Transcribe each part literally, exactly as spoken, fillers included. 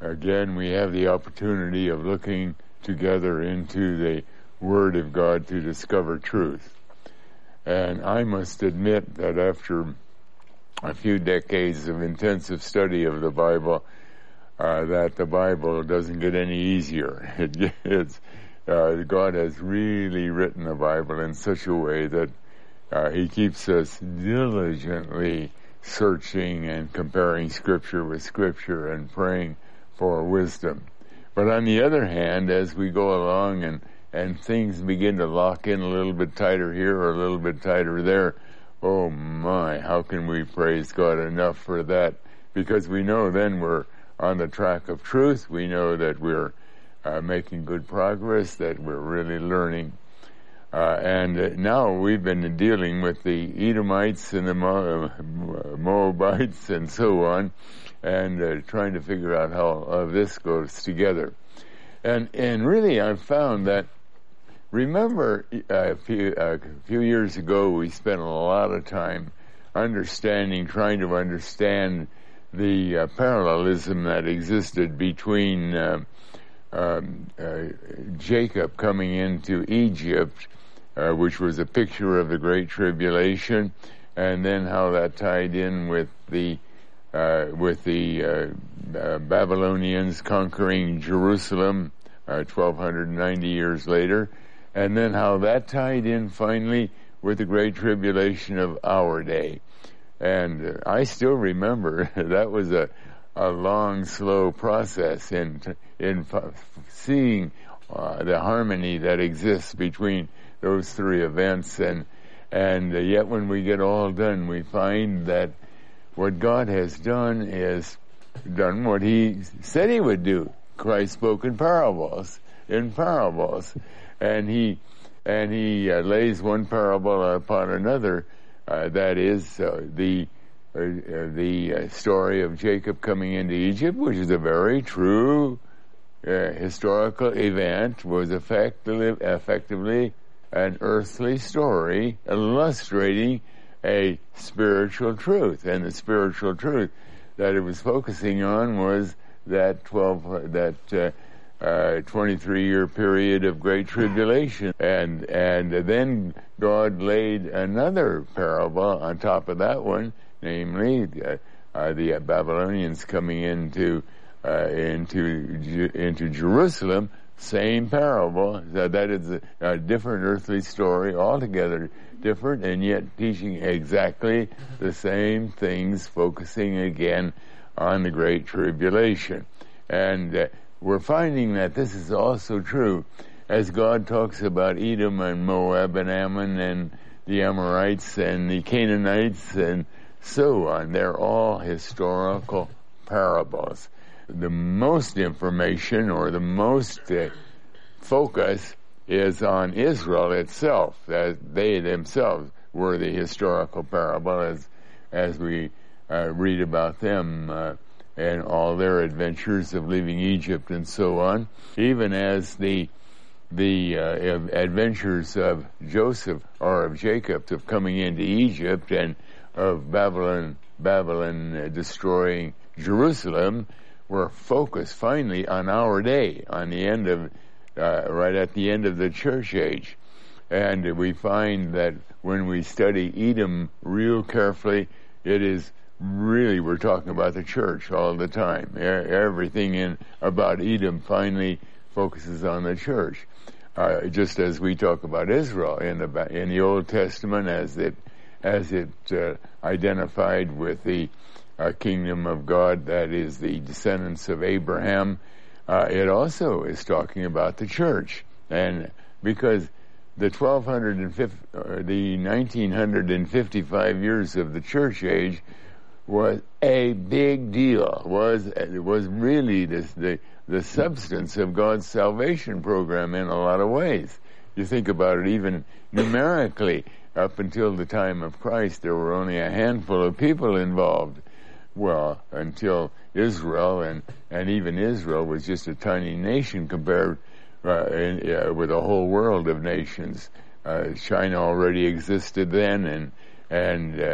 again, we have the opportunity of looking together into the Word of God to discover truth. And I must admit that after a few decades of intensive study of the Bible, uh, that the Bible doesn't get any easier. It, it's, uh, God has really written the Bible in such a way that uh, He keeps us diligently searching and comparing Scripture with Scripture and praying for wisdom. But on the other hand, as we go along and and things begin to lock in a little bit tighter here or a little bit tighter there, oh my, how can we praise God enough for that? Because we know then we're on the track of truth. We know that we're uh, making good progress, that we're really learning. Uh, and uh, now we've been dealing with the Edomites and the Mo- uh, Moabites and so on, and uh, trying to figure out how uh, this goes together. And and really I've found that, remember uh, a few, uh, a few years ago we spent a lot of time understanding, trying to understand the uh, parallelism that existed between uh, um, uh, Jacob coming into Egypt, uh, which was a picture of the Great Tribulation, and then how that tied in with the uh, with the uh, uh, Babylonians conquering Jerusalem uh, twelve ninety years later, and then how that tied in finally with the Great Tribulation of our day. And uh, I still remember that was a, a long, slow process in in f- seeing uh, the harmony that exists between those three events. And and uh, yet when we get all done, we find that what God has done is done what He said He would do. Christ spoke in parables, in parables, and He and He uh, lays one parable upon another. Uh, that is uh, the uh, uh, the uh, story of Jacob coming into Egypt, which is a very true uh, historical event, was effectively, effectively an earthly story illustrating a spiritual truth. And the spiritual truth that it was focusing on was that twelve uh, that uh, Uh, twenty-three year period of great tribulation. And and then God laid another parable on top of that one, namely uh, uh, the Babylonians coming into uh, into into Jerusalem. Same parable. So that is a, a different earthly story altogether, different, and yet teaching exactly the same things, focusing again on the great tribulation. And uh, we're finding that this is also true as God talks about Edom and Moab and Ammon and the Amorites and the Canaanites and so on. They're all historical parables. The most information or the most uh, focus is on Israel itself, as they themselves were the historical parable as, as we uh, read about them uh, and all their adventures of leaving Egypt and so on, even as the the uh, adventures of Joseph or of Jacob of coming into Egypt and of Babylon Babylon uh, destroying Jerusalem were focused finally on our day, on the end of uh, right at the end of the church age. And we find that when we study Edom real carefully, it is really, we're talking about the church all the time. Everything in about Edom finally focuses on the church. Uh, just as we talk about Israel in the in the Old Testament, as it as it uh, identified with the uh, kingdom of God, that is the descendants of Abraham. Uh, it also is talking about the church, and because the twelve fifty, uh, the nineteen fifty-five years of the church age was a big deal, was was really this, the the substance of God's salvation program in a lot of ways. You think about it, even numerically, up until the time of Christ, there were only a handful of people involved. Well, until Israel, and, and even Israel was just a tiny nation compared uh, in, uh, with a whole world of nations. Uh, China already existed then, and and uh,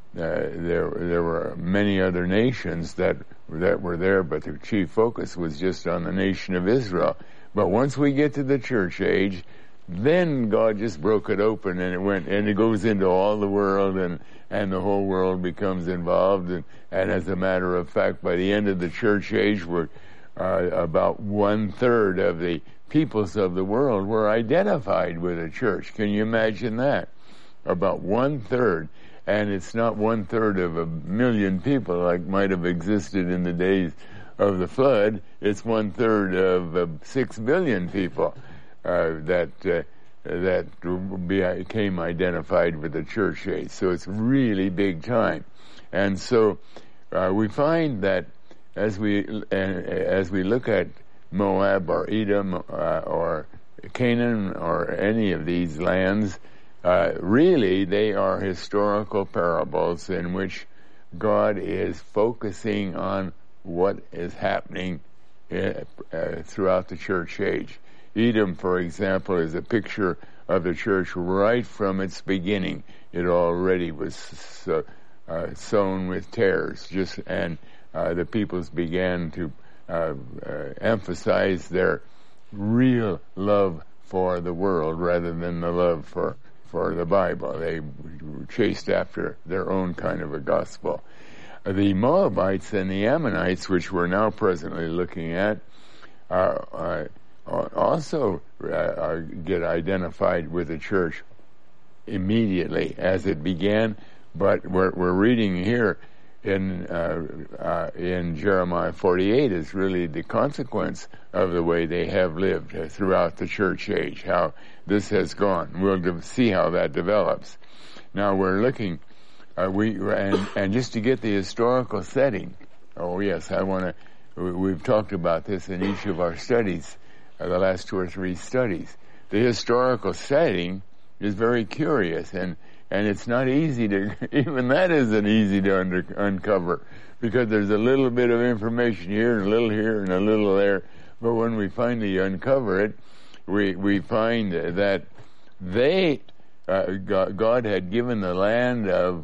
there there were many other nations that that were there, but the chief focus was just on the nation of Israel. But once we get to the church age, then God just broke it open, and it went, and it goes into all the world, and, and the whole world becomes involved. And, and as a matter of fact, by the end of the church age, we're, uh, about one third of the peoples of the world were identified with a church. Can you imagine that? About one third. And it's not one third of a million people like might have existed in the days of the flood. It's one third of uh, six billion people. Uh, that uh, that became identified with the church age. So it's really big time. And so uh, we find that as we uh, as we look at Moab or Edom uh, or Canaan or any of these lands, uh, really they are historical parables in which God is focusing on what is happening uh, uh, throughout the church age. Edom, for example, is a picture of the church right from its beginning. It already was so, uh, sown with tares, just and uh, the peoples began to uh, uh, emphasize their real love for the world rather than the love for for the Bible. They chased after their own kind of a gospel. The Moabites and the Ammonites, which we're now presently looking at, are uh, also uh, get identified with the church immediately as it began, but what we're reading here in uh, uh, in Jeremiah forty-eight is really the consequence of the way they have lived uh, throughout the church age, how this has gone. We'll de- see how that develops. Now we're looking, uh, we and, and just to get the historical setting, oh yes, I want to, we've talked about this in each of our studies, Uh, the last two or three studies. The historical setting is very curious, and, and it's not easy to, even that isn't easy to under, uncover, because there's a little bit of information here and a little here and a little there, but when we finally uncover it, we, we find that they, uh, God, God had given the land of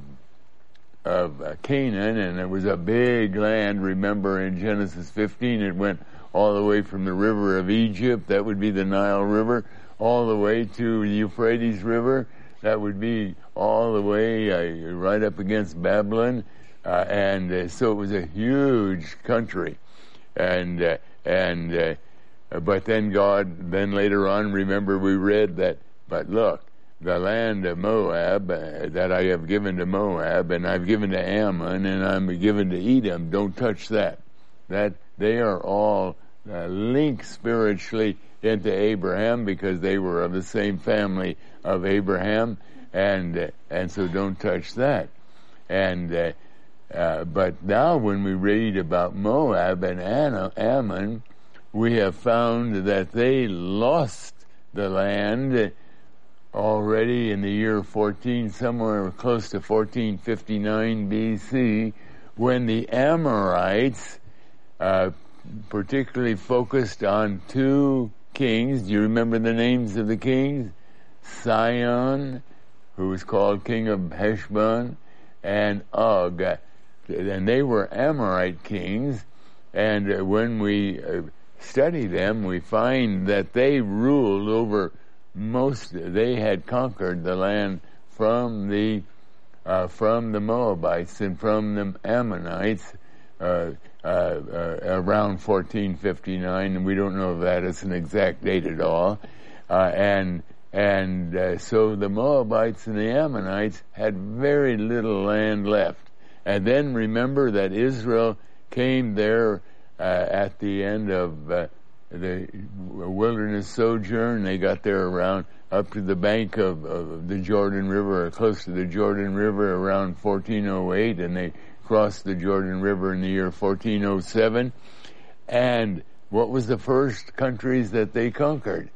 of uh, Canaan, and it was a big land. Remember in Genesis fifteen, it went all the way from the river of Egypt, that would be the Nile River, all the way to the Euphrates River, that would be all the way uh, right up against Babylon, uh, and uh, so it was a huge country, and uh, and uh, but then God, then later on, remember we read that, but look, the land of Moab uh, that I have given to Moab, and I've given to Ammon, and I'm given to Edom, don't touch that. That they are all Uh, linked spiritually into Abraham because they were of the same family of Abraham, and uh, and so don't touch that. And uh, uh, but now when we read about Moab and Anna, Ammon, we have found that they lost the land already in the year fourteen, somewhere close to fourteen fifty-nine B C, when the Amorites uh, particularly focused on two kings. Do you remember the names of the kings? Sihon, who was called king of Heshbon, and Og. And they were Amorite kings, and when we study them, we find that they ruled over most, they had conquered the land from the uh, from the Moabites and from the Ammonites, uh, Uh, uh, around fourteen fifty-nine, and we don't know if that is an exact date at all. Uh, and and uh, so the Moabites and the Ammonites had very little land left. And then remember that Israel came there uh, at the end of uh, the wilderness sojourn. They got there around up to the bank of, of the Jordan River, or close to the Jordan River, around fourteen oh eight, and they crossed the Jordan River in the year fourteen oh seven. And what was the first countries that they conquered?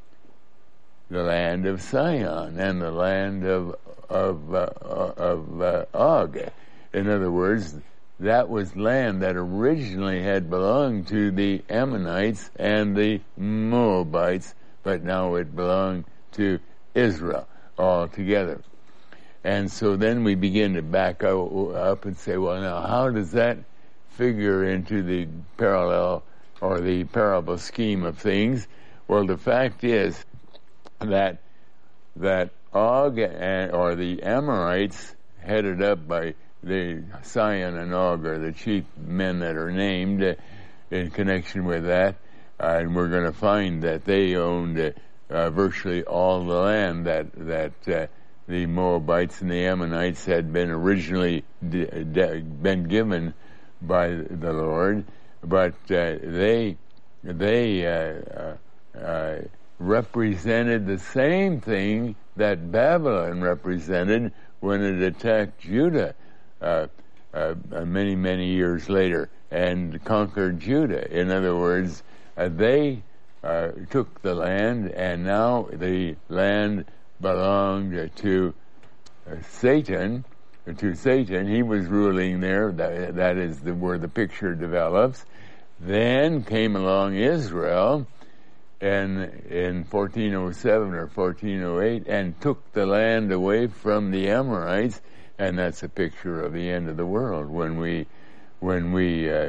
The land of Sihon and the land of of uh, of uh, Og. In other words, that was land that originally had belonged to the Ammonites and the Moabites, but now it belonged to Israel altogether. And so then we begin to back up and say, well, now how does that figure into the parallel or the parable scheme of things? Well, the fact is that that Og and, or the Amorites, headed up by the Sihon and Og, are the chief men that are named uh, in connection with that, uh, and we're going to find that they owned uh, uh, virtually all the land that that uh, the Moabites and the Ammonites had been originally d- d- been given by the Lord, but uh, they they uh, uh, uh, represented the same thing that Babylon represented when it attacked Judah uh, uh, many many years later and conquered Judah. In other words, uh, they uh, took the land, and now the land belonged to uh, Satan. To Satan, he was ruling there. That, that is the, where the picture develops. Then came along Israel, and in fourteen oh seven or fourteen oh eight, and took the land away from the Amorites, and that's a picture of the end of the world when we, when we, uh,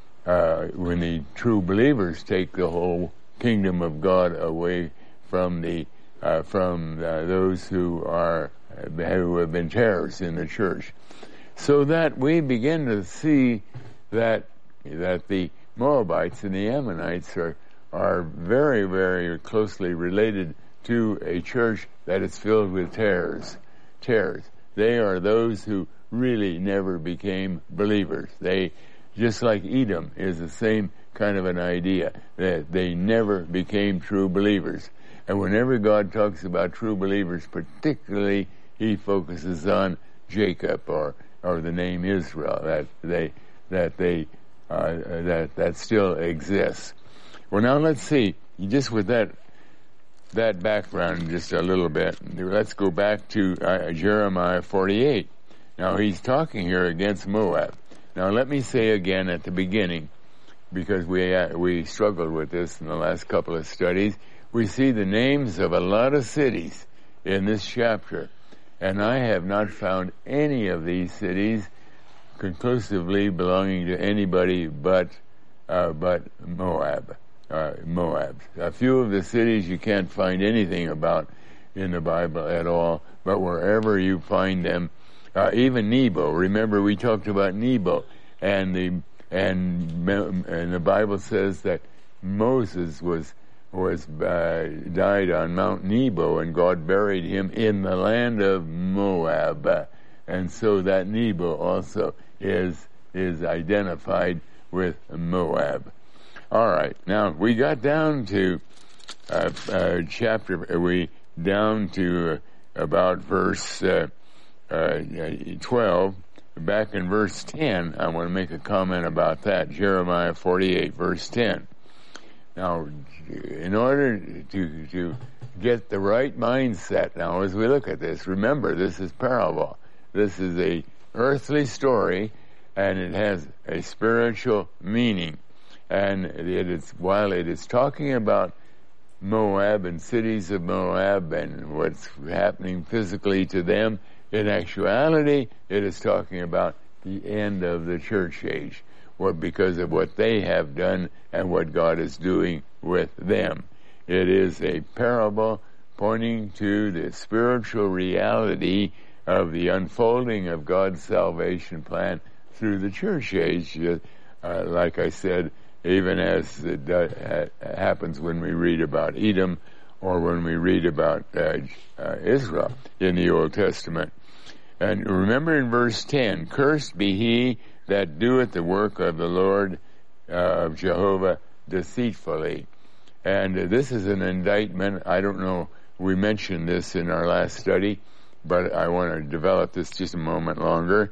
uh, when the true believers take the whole kingdom of God away from the uh, from uh, those who are who have been terrorists in the church, so that we begin to see that that the Moabites and the Ammonites are are very, very closely related to a church that is filled with terrors. Terrors. They are those who really never became believers. They, just like Edom, is the same kind of an idea, that they never became true believers. And whenever God talks about true believers, particularly, he focuses on Jacob or or the name Israel, that they that they uh, that that still exists. Well, now let's see. Just with that that background, just a little bit. Let's go back to uh, Jeremiah forty-eight. Now he's talking here against Moab. Now let me say again at the beginning, because we uh, we struggled with this in the last couple of studies. We see the names of a lot of cities in this chapter, and I have not found any of these cities conclusively belonging to anybody but uh, but Moab. Uh, Moab. A few of the cities you can't find anything about in the Bible at all, but wherever you find them, uh, even Nebo. Remember, we talked about Nebo, and the and and the Bible says that Moses was was uh, died on Mount Nebo, and God buried him in the land of Moab, and so that Nebo also is is identified with Moab. All right, now we got down to uh, uh, chapter, we down to uh, about verse uh, uh, twelve. Back in verse ten, I want to make a comment about that. Jeremiah forty-eight, verse ten. Now, in order to to get the right mindset, now as we look at this, remember this is parable. This is a earthly story, and it has a spiritual meaning. And it is, while it is talking about Moab and cities of Moab and what's happening physically to them, in actuality, it is talking about the end of the church age, what because of what they have done and what God is doing with them. It is a parable pointing to the spiritual reality of the unfolding of God's salvation plan through the church age, uh, like I said, even as it uh, happens when we read about Edom or when we read about uh, uh, Israel in the Old Testament. And remember in verse ten, cursed be he that doeth the work of the Lord uh, of Jehovah deceitfully. And uh, this is an indictment. I don't know, we mentioned this in our last study, but I want to develop this just a moment longer.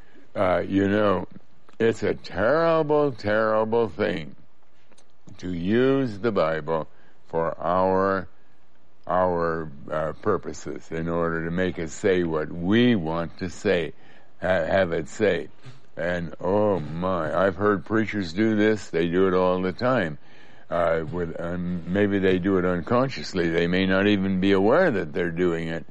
Uh, you know, it's a terrible, terrible thing to use the Bible for our our uh, purposes in order to make it say what we want to say, ha- have it say. And oh my, I've heard preachers do this. They do it all the time. Uh, with um, maybe they do it unconsciously. They may not even be aware that they're doing it.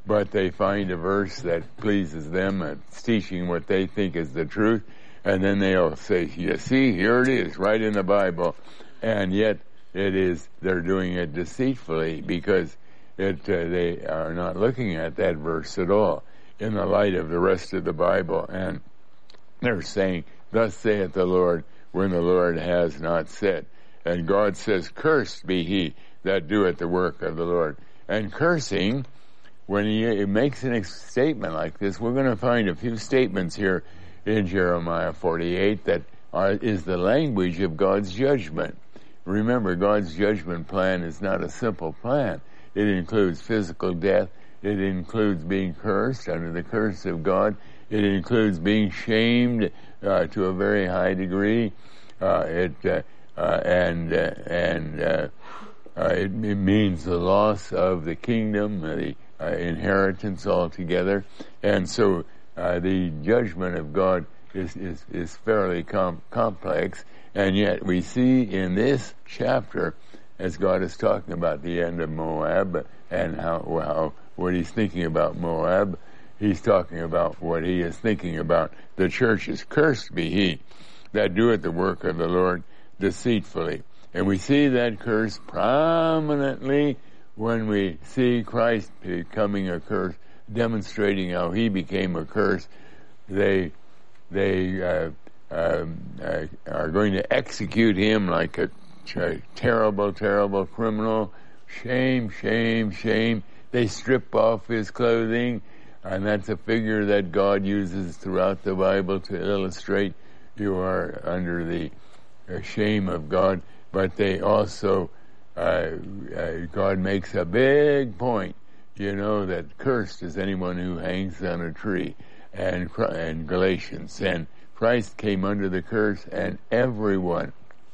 but they find a verse that pleases them, it's teaching what they think is the truth, and then they'll say, you see, here it is, right in the Bible, and yet it is, they're doing it deceitfully, because it uh, they are not looking at that verse at all in the light of the rest of the Bible, and they're saying, thus saith the Lord, when the Lord has not said. And God says, cursed be he that doeth the work of the Lord. And cursing, when he makes a statement like this, we're going to find a few statements here in Jeremiah forty-eight that are, is the language of God's judgment. Remember, God's judgment plan is not a simple plan. It includes physical death. It includes being cursed under the curse of God. It includes being shamed uh, to a very high degree. Uh, it uh, uh, and uh, and uh, uh, it, it means the loss of the kingdom, the uh, inheritance altogether. And so uh, the judgment of God is is, is fairly com- complex. And yet we see in this chapter, as God is talking about the end of Moab and how, how what he's thinking about Moab, he's talking about what he is thinking about the churches. Cursed be he that doeth the work of the Lord deceitfully. And we see that curse prominently when we see Christ becoming a curse, demonstrating how he became a curse. They they uh, uh, uh, are going to execute him like a, a terrible, terrible criminal. Shame, shame, shame. They strip off his clothing, and that's a figure that God uses throughout the Bible to illustrate you are under the uh, shame of God. But they also, uh, uh, God makes a big point, you know, that cursed is anyone who hangs on a tree, and, and Galatians. And Christ came under the curse, and everyone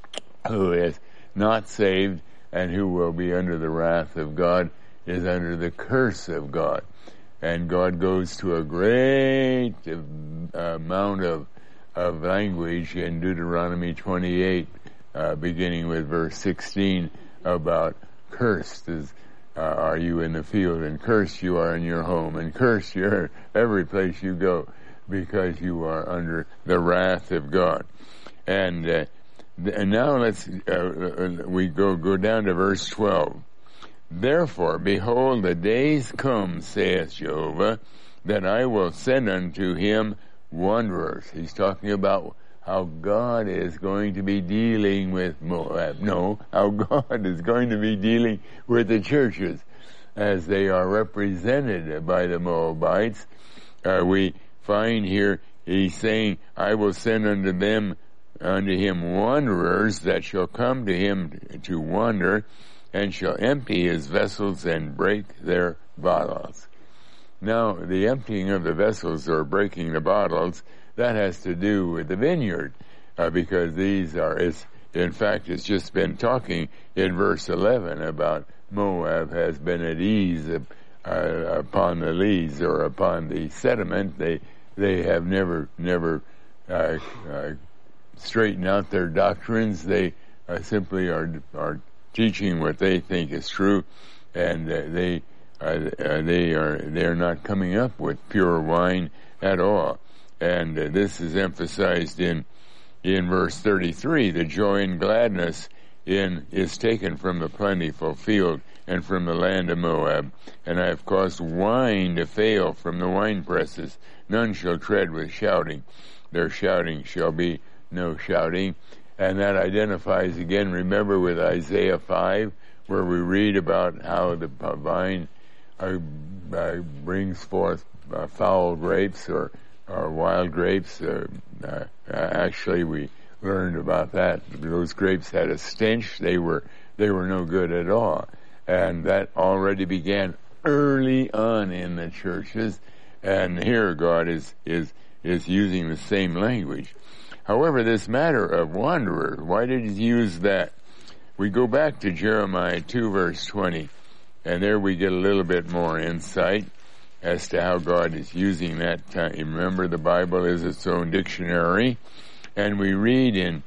who is not saved and who will be under the wrath of God is under the curse of God. And God goes to a great uh, amount of of language in Deuteronomy twenty-eight, uh, beginning with verse sixteen, about cursed is, uh, are you in the field, and cursed you are in your home, and cursed you're every place you go, because you are under the wrath of God. And, uh, and now let's, uh, we go, go down to verse twelve. Therefore, behold, the days come, saith Jehovah, that I will send unto him wanderers. He's talking about how God is going to be dealing with Moab. No, how God is going to be dealing with the churches as they are represented by the Moabites. Uh, we find here, he's saying, I will send unto them, unto him wanderers that shall come to him to wander, and shall empty his vessels and break their bottles. Now, the emptying of the vessels or breaking the bottles, that has to do with the vineyard, uh, because these are, it's, in fact, it's just been talking in verse eleven about Moab has been at ease uh, upon the lees or upon the sediment. They they have never never uh, uh, straightened out their doctrines. They uh, simply are are teaching what they think is true, and uh, they. Uh, uh, they are they are not coming up with pure wine at all, and uh, this is emphasized in in verse thirty-three. The joy and gladness in is taken from the plentiful field and from the land of Moab, and I have caused wine to fail from the wine presses. None shall tread with shouting; their shouting shall be no shouting. And that identifies again. Remember with Isaiah five, where we read about how the vine Uh, uh, brings forth uh, foul grapes or, or wild grapes. Uh, uh, actually, we learned about that. Those grapes had a stench. They were they were no good at all, and that already began early on in the churches. And here, God is is is using the same language. However, this matter of wanderer, why did He use that? We go back to Jeremiah two, verse twenty. And there we get a little bit more insight as to how God is using that time. Remember, the Bible is its own dictionary, and we read in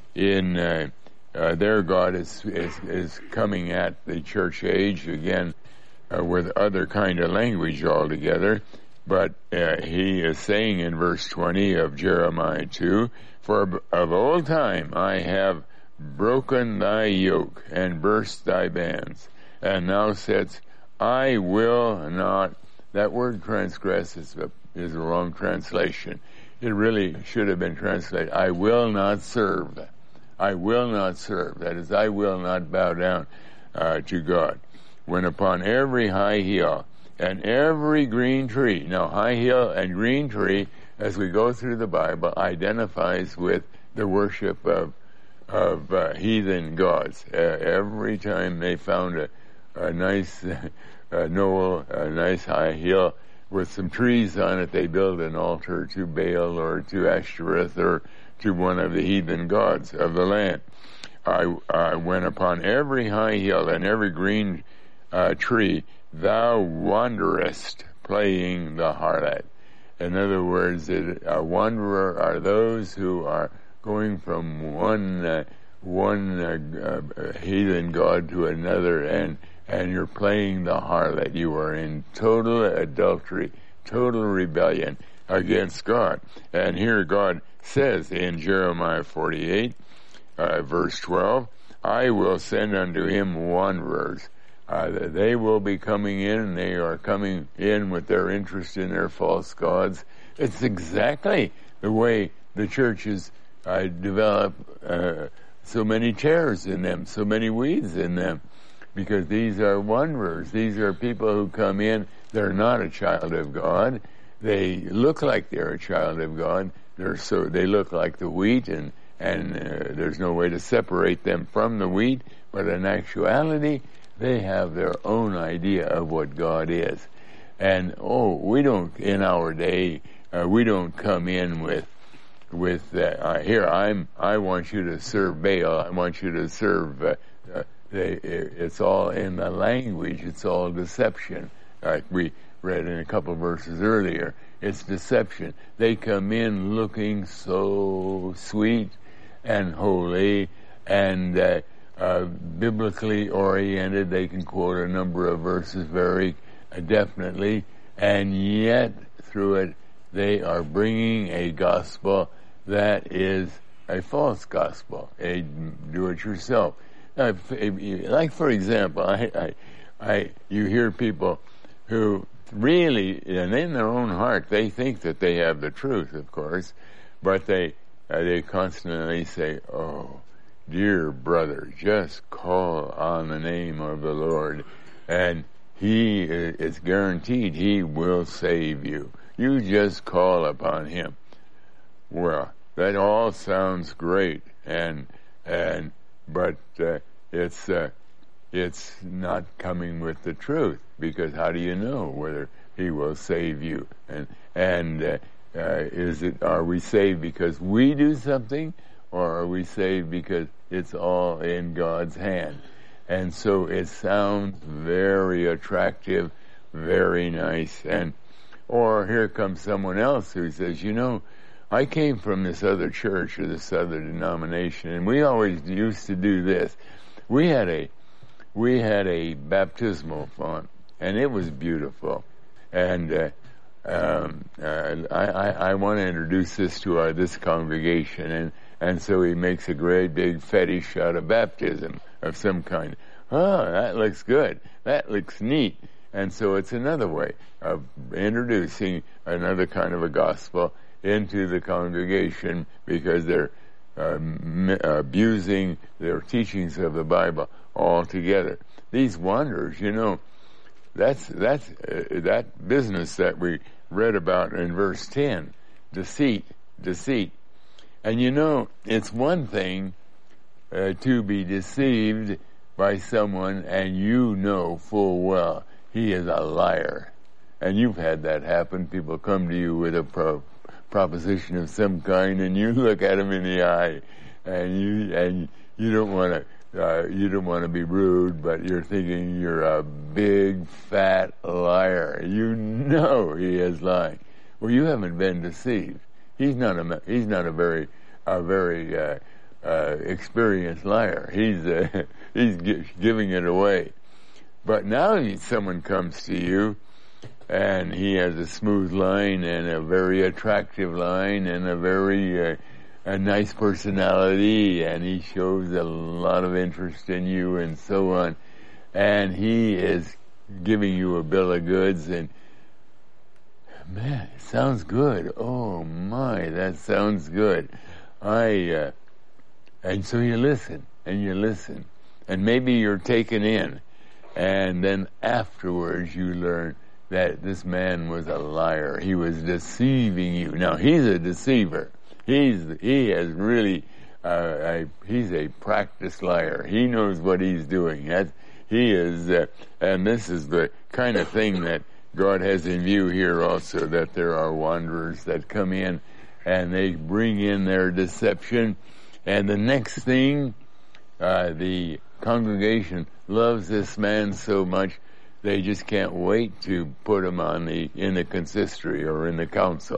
in uh, uh, there God is, is is coming at the church age again. uh, with other kind of language altogether. But uh, he is saying in verse twenty of Jeremiah two, "For of old time I have broken thy yoke and burst thy bands, and thou saidst, I will not." That word transgress is a, is a wrong translation. It really should have been translated, I will not serve. I will not serve. That is, I will not bow down uh, to God. When upon every high hill and every green tree. Now, high hill and green tree, as we go through the Bible, identifies with the worship of of uh, heathen gods. Uh, every time they found a, a nice uh, knoll, a nice high hill with some trees on it, they build an altar to Baal or to Ashtoreth or to one of the heathen gods of the land. I, I went upon every high hill and every green uh, tree, thou wanderest playing the harlot. In other words, it, a wanderer are those who are going from one uh, one uh, uh, heathen god to another, and and you're playing the harlot. You are in total adultery, total rebellion against God. And here God says in Jeremiah forty-eight, uh, verse twelve, I will send unto him wanderers. Uh, they will be coming in, and they are coming in with their interest in their false gods. It's exactly the way the churches uh, develop uh, so many tares in them, so many weeds in them, because these are wanderers. These are people who come in. They're not a child of God. They look like they're a child of God. They're so they look like the wheat, and and uh, there's no way to separate them from the wheat. But in actuality, they have their own idea of what God is. And, oh, we don't, in our day, uh, we don't come in with, with, uh, uh, here, I'm, I want you to serve Baal, I want you to serve, uh, uh, they, it's all in the language, it's all deception. Like we read in a couple of verses earlier, it's deception. They come in looking so sweet and holy and, uh, Uh, biblically oriented. They can quote a number of verses very uh, definitely, and yet through it they are bringing a gospel that is a false gospel, a do-it-yourself. Uh, like, for example, I, I, I, you hear people who really, and in their own heart, they think that they have the truth, of course, but they uh, they constantly say, "Oh, dear brother, just call on the name of the Lord, and He is guaranteed He will save you. You just call upon Him." Well, that all sounds great, and and but uh, it's uh, it's not coming with the truth, because how do you know whether He will save you? And and uh, uh, is it are we saved because we do something? Or are we saved because it's all in God's hand? And so it sounds very attractive, very nice. And or here comes someone else who says, you know, I came from this other church or this other denomination, and we always used to do this. We had a we had a baptismal font, and it was beautiful. And uh, um, uh, I, I, I want to introduce this to our, this congregation, and And so he makes a great big fetish out of baptism of some kind. Oh, that looks good. That looks neat. And so it's another way of introducing another kind of a gospel into the congregation, because they're um, abusing their teachings of the Bible altogether. These wanderers, you know, that's that's uh, that business that we read about in verse ten. Deceit, deceit. And you know, it's one thing uh, to be deceived by someone and you know full well he is a liar. And you've had that happen. People come to you with a pro- proposition of some kind, and you look at them in the eye, and you and you don't want to uh, you don't want to be rude, but you're thinking you're a big fat liar. You know he is lying. Well, you haven't been deceived. He's not a he's not a very a very uh, uh, experienced liar. He's uh, he's gi- giving it away. But now someone comes to you and he has a smooth line and a very attractive line and a very uh, a nice personality, and he shows a lot of interest in you and so on, and he is giving you a bill of goods, and man, it sounds good. Oh my, that sounds good. I uh, and so you listen and you listen, and maybe you're taken in, and then afterwards you learn that this man was a liar. He was deceiving you. Now he's a deceiver. He's he has really uh, a, he's a practiced liar. He knows what he's doing. That's, he is, uh, and this is the kind of thing that God has in view here also. That there are wanderers that come in and they bring in their deception, and the next thing, uh, the congregation loves this man so much they just can't wait to put him on the in the consistory or in the council.